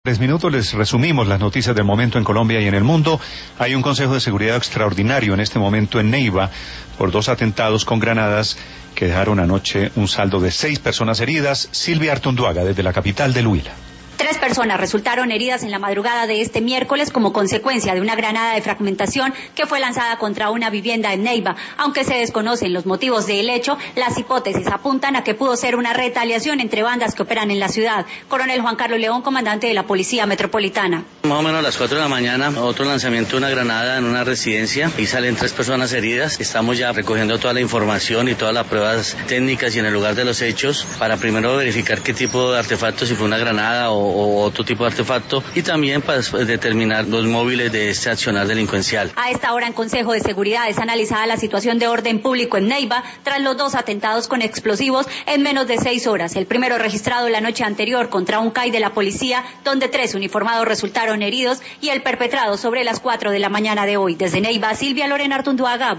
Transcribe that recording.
3 minutos les resumimos las noticias del momento en Colombia y en el mundo. Hay un Consejo de Seguridad extraordinario en este momento en Neiva por 2 atentados con granadas que dejaron anoche un saldo de 6 personas heridas. Silvia Artunduaga, desde la capital del Huila. 3 personas resultaron heridas en la madrugada de este miércoles como consecuencia de una granada de fragmentación que fue lanzada contra una vivienda en Neiva. Aunque se desconocen los motivos del hecho, las hipótesis apuntan a que pudo ser una retaliación entre bandas que operan en la ciudad. Coronel Juan Carlos León, comandante de la Policía Metropolitana. Más o menos a las 4 de la mañana, otro lanzamiento de una granada en una residencia y salen 3 personas heridas. Estamos ya recogiendo toda la información y todas las pruebas técnicas y en el lugar de los hechos para primero verificar qué tipo de artefacto, si fue una granada o otro tipo de artefacto, y también para determinar los móviles de este accionar delincuencial. A esta hora en Consejo de Seguridad es analizada la situación de orden público en Neiva tras los 2 atentados con explosivos en menos de 6 horas. El primero registrado la noche anterior contra un CAI de la policía, donde 3 uniformados resultaron heridos, y el perpetrado sobre las 4 de la mañana de hoy. Desde Neiva, Silvia Lorena Artunduaga.